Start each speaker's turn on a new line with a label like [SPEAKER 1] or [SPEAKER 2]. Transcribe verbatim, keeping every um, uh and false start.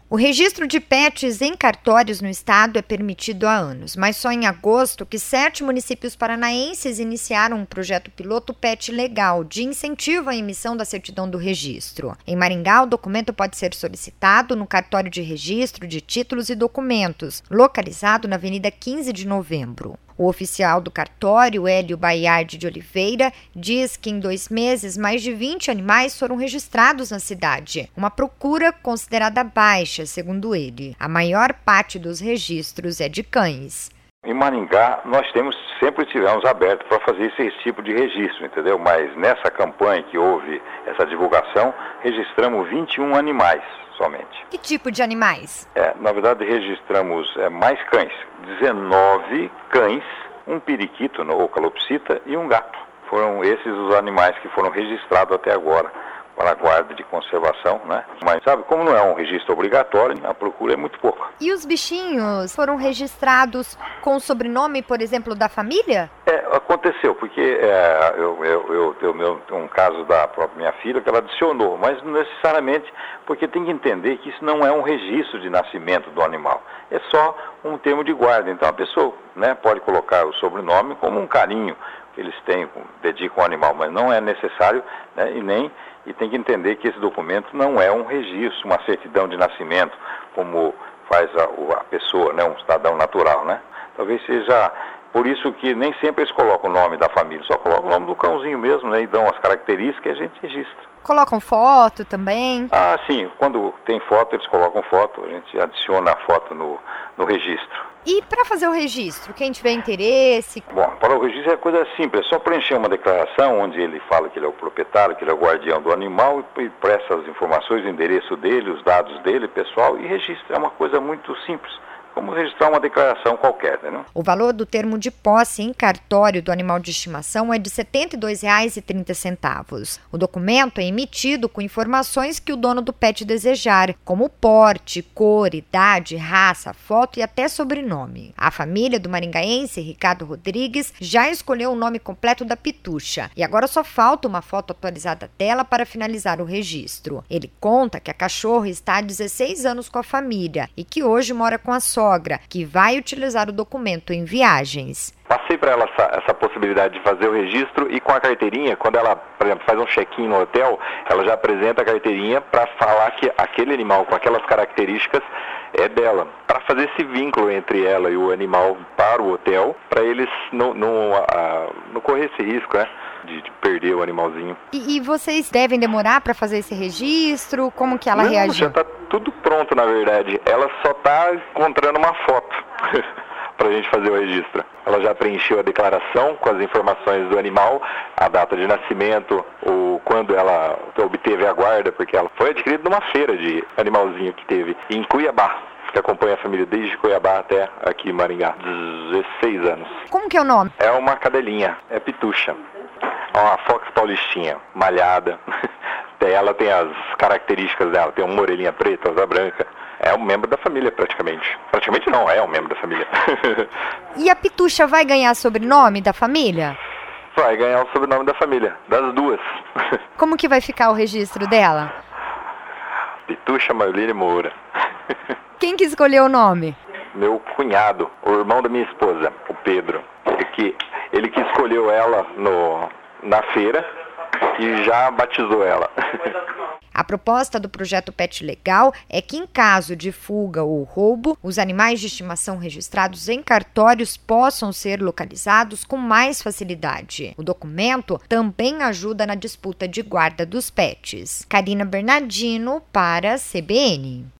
[SPEAKER 1] O registro de pets em cartórios no estado é permitido há anos, mas só em agosto que sete municípios paranaenses iniciaram um projeto piloto Pet Legal, de incentivo à emissão da certidão do registro. Em Maringá, o documento pode ser solicitado no cartório de registro de títulos e documentos, localizado na Avenida quinze de Novembro. O oficial do cartório, Hélio Baiardi de Oliveira, diz que em dois meses mais de vinte animais foram registrados na cidade, uma procura considerada baixa, segundo ele. A maior parte dos registros é de cães.
[SPEAKER 2] Em Maringá, nós temos, sempre tivemos aberto para fazer esse tipo de registro, entendeu? Mas nessa campanha que houve essa divulgação, registramos vinte e um animais somente.
[SPEAKER 1] Que tipo de animais?
[SPEAKER 2] É, na verdade, registramos é, mais cães, dezenove cães, um periquito, ou calopsita, e um gato. Foram esses os animais que foram registrados até agora para a guarda de conservação, né? Mas sabe, como não é um registro obrigatório, a procura é muito pouca.
[SPEAKER 1] E os bichinhos foram registrados com o sobrenome, por exemplo, da família?
[SPEAKER 2] É, aconteceu, porque é, eu, eu, eu tenho um caso da própria minha filha que ela adicionou, mas não necessariamente, porque tem que entender que isso não é um registro de nascimento do animal, é só um termo de guarda. Então a pessoa, né, pode colocar o sobrenome como um carinho que eles têm, dedicam ao animal, mas não é necessário, né, e nem e tem que entender que esse documento não é um registro, uma certidão de nascimento, como faz a, a pessoa, né, um cidadão natural, né? Talvez seja por isso que nem sempre eles colocam o nome da família, só colocam o nome do cãozinho mesmo, né, e dão as características que a gente registra.
[SPEAKER 1] Colocam foto também?
[SPEAKER 2] Ah, sim. Quando tem foto, eles colocam foto, a gente adiciona a foto no, no registro.
[SPEAKER 1] E para fazer o registro, quem tiver interesse?
[SPEAKER 2] Bom, para o registro é coisa simples, é só preencher uma declaração onde ele fala que ele é o proprietário, que ele é o guardião do animal e presta as informações, o endereço dele, os dados dele, pessoal, e registra. É uma coisa muito simples, como registrar uma declaração qualquer, né?
[SPEAKER 1] O valor do termo de posse em cartório do animal de estimação é de setenta e dois reais e trinta centavos. O documento é emitido com informações que o dono do pet desejar, como porte, cor, idade, raça, foto e até sobrenome. A família do maringaense Ricardo Rodrigues já escolheu o nome completo da Pitucha e agora só falta uma foto atualizada dela para finalizar o registro. Ele conta que a cachorra está há dezesseis anos com a família e que hoje mora com a sogra, que vai utilizar o documento em viagens.
[SPEAKER 3] Passei para ela essa, essa possibilidade de fazer o registro e com a carteirinha, quando ela, por exemplo, faz um check-in no hotel, ela já apresenta a carteirinha para falar que aquele animal com aquelas características é dela. Para fazer esse vínculo entre ela e o animal para o hotel, para eles não, não, uh, não correr esse risco, né? De, de perder o animalzinho.
[SPEAKER 1] E, e vocês devem demorar para fazer esse registro? Como que ela
[SPEAKER 3] não,
[SPEAKER 1] reagiu?
[SPEAKER 3] Já está tudo pronto, na verdade. Ela só está encontrando uma foto para a gente fazer o registro. Ela já preencheu a declaração com as informações do animal, a data de nascimento, o quando ela obteve a guarda, porque ela foi adquirida numa feira de animalzinho que teve em Cuiabá, que acompanha a família desde Cuiabá até aqui em Maringá, dezesseis anos.
[SPEAKER 1] Como que é o nome?
[SPEAKER 3] É uma cadelinha, é Pitucha. É uma Fox paulistinha, malhada. Ela tem as características dela, tem uma orelhinha preta, asa branca. É um membro da família, praticamente. Praticamente não, é um membro da família.
[SPEAKER 1] E a Pitucha vai ganhar sobrenome da família?
[SPEAKER 3] Vai ganhar o sobrenome da família, das duas.
[SPEAKER 1] Como que vai ficar o registro dela?
[SPEAKER 3] Pitucha Marlene Moura.
[SPEAKER 1] Quem que escolheu o nome?
[SPEAKER 3] Meu cunhado, o irmão da minha esposa, o Pedro. Ele que, ele que escolheu ela no, na feira e já batizou ela.
[SPEAKER 1] A proposta do projeto Pet Legal é que, em caso de fuga ou roubo, os animais de estimação registrados em cartórios possam ser localizados com mais facilidade. O documento também ajuda na disputa de guarda dos pets. Karina Bernardino para a C B N.